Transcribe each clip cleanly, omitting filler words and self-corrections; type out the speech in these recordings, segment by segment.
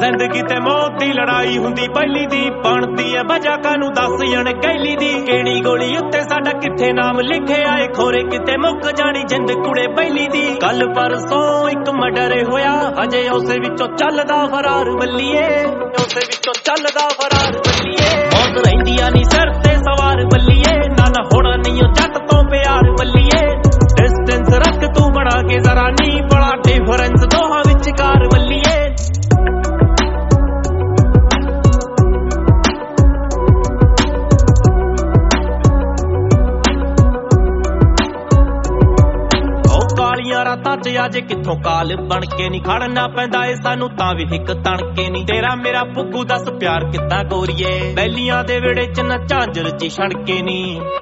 जिंदगी ते मौत दी लड़ाई हुंदी पहली दी बनदी है वजह कानू दस जण कहली दी केड़ी गोली उत्ते साडा किथे नाम लिखे आए खोरे किते मुक जानी जिंद कुड़े पहली दी कल परसों एक मर्डर होया अजे उसे विचों चलदा फरार बल्लीए उसे विचों चलदा फरार बल्लीए मौत रहिंदी नी सिर ते सवार बल्लीए ना होना नहीं जट तो प्यार बल्लीए डिस्टेंस रख तू बना के जरा नी बड़ा डिफरेंस दोहां विचकार बल्लीए रातां च अज कित्थों काल बन के नी खड़ना पैंदा ए सानू तां भी हिक तणके नी तेरा मेरा पुग्गू दस प्यार कित्ता गोरीए बैलियां दे वेड़े च ना झांजर च छड़के नी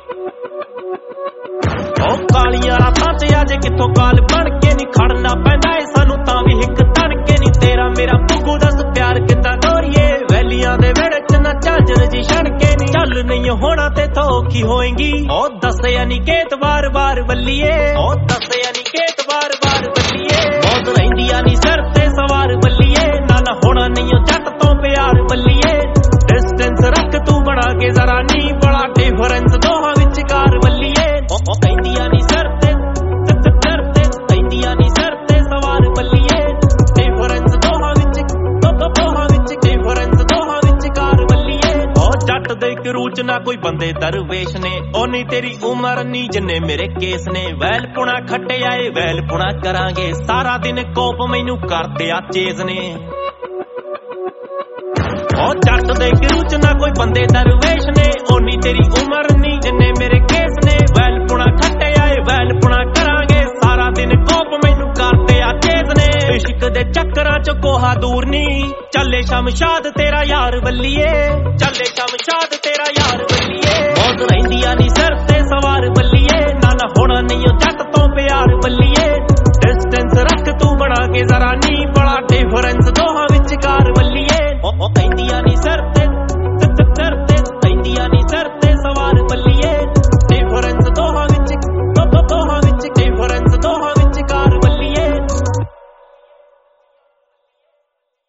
ओ कालियां रातां च अज कित्थों काल बन के नी खड़ना पैंदा ए सानू तां भी हिक तणके नी तेरा मेरा पुग्गू दस प्यार कित्ता गोरीए बैलियां दे वेड़े च ना झांजर च छड़के नी चल नहीं होना ते औखी होएगी ओ दस अनिकेत बार बार बल्लीए ओ दस अनिकेत बार बार बल्लीए मौत रहिंदी नी सिर ते सवार बल्लीए ना होना नहीं जट तो प्यार बल्लीए डिस्टेंस रख तू बना के जरा नी बड़ा डिफरेंस दोहां विचकार बल्लीए रहिंदी नी सिर ते रहिंदी नी सिर ते सवार बल्लीए डिफरेंस दोहां विच डिफरेंस दोहां विचकार बल्लीए ओ जट दे करूच ना कोई बंदे दरवेश ने ओनी तेरी उम्र नी जिन्ने मेरे केस ने वैल पुणा खट्टे आए वैल पुणा करांगे सारा दिन कोप मैनू करते आ चेज ने ओ जट दे करूच ना कोई बंदे दरवेश ने ओनी तेरी उम्र नी जिन्ने मेरे केस ने वैल पुणा खट्टे आए वैल पुणा करांगे सारा दिन कोप मैनू करते आ चेज ने इश्क दे चक्करां च कोहा दूर नी चले शमशाद तेरा यार बल्लीए चले शमशाद तेरा यार बल्लीए मौत रहिंदी नी सिर ते सवार बल्लीए ना होना नहीं जट तो प्यार बल्लीए डिस्टेंस रख तू बना के जरा नी बड़ा डिफरेंस दोहां